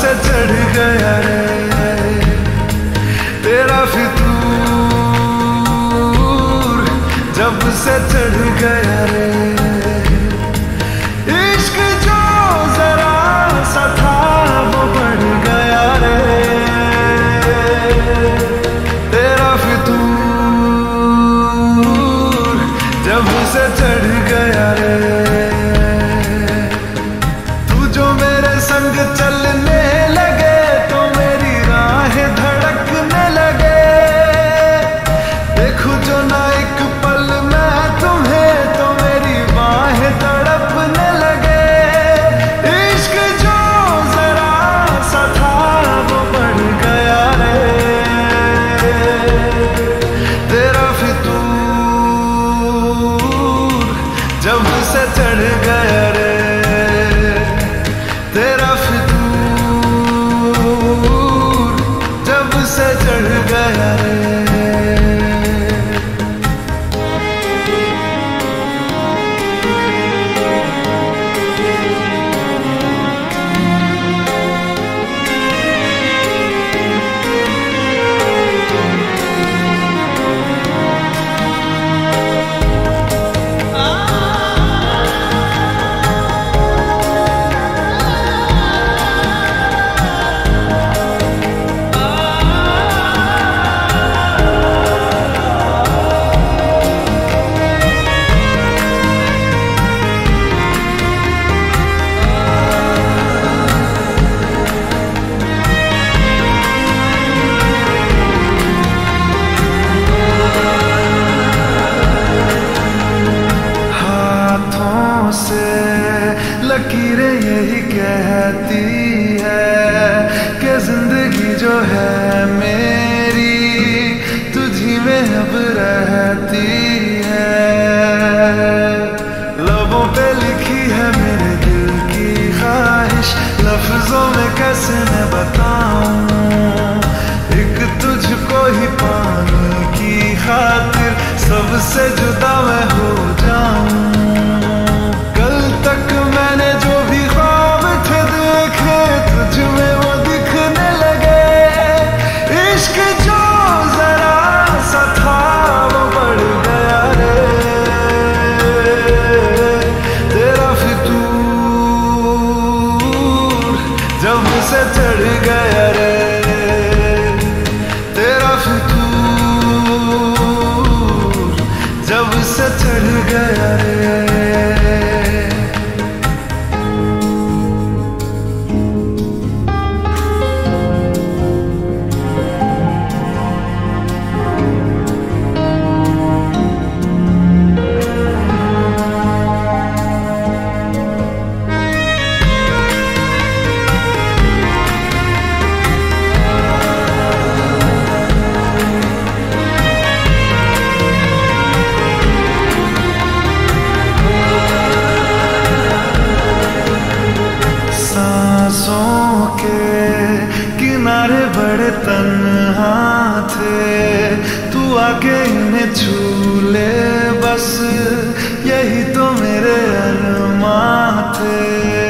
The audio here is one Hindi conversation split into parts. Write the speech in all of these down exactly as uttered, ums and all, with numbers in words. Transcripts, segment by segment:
से चढ़ गया रे तेरा फितूर, जब से चढ़ गया रे इश्क जो जरा सा था वो बढ़ गया रे तेरा फितूर, जब से चढ़ गया रे। तू जो मेरे संग चलने लगे तो मेरी राहें धड़कने लगे, देखूं जो ना एक पल मैं तुम्हें तो मेरी बाहें तड़पने लगे। इश्क जो जरा सा था वो बढ़ गया रे तेरा फितूर, जब से चढ़ गया रे तेरा फितूर, जब से चढ़ गया रे। लकीरें यही कहती है कि जिंदगी जो है मेरी तुझी में अब रहती है। लबों पे लिखी है मेरे दिल की ख्वाहिश, लफ्जों में कैसे मैं बताऊं, एक तुझको ही पाने की खातिर सबसे जुदा मैं हो जाऊं। कल तक मैंने जो भी ख्वाब थे देखे तुझ में वो दिखने लगे। इश्क जो जरा सा था वो बढ़ गया रे तेरा फितूर, जब से चढ़ गया रे तेरा फितूर, जब से चढ़ गया रे। किनारे बड़े तन्हा थे, तू आके इन्हें छू ले बस, यही तो मेरे अरमां थे।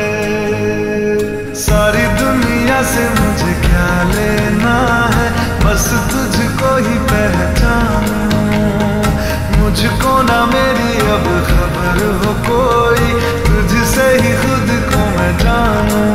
सारी दुनिया से मुझे क्या लेना है, बस तुझको ही पहचानूं, मुझको ना मेरी अब खबर हो कोई, तुझसे ही खुद को मैं जानूं।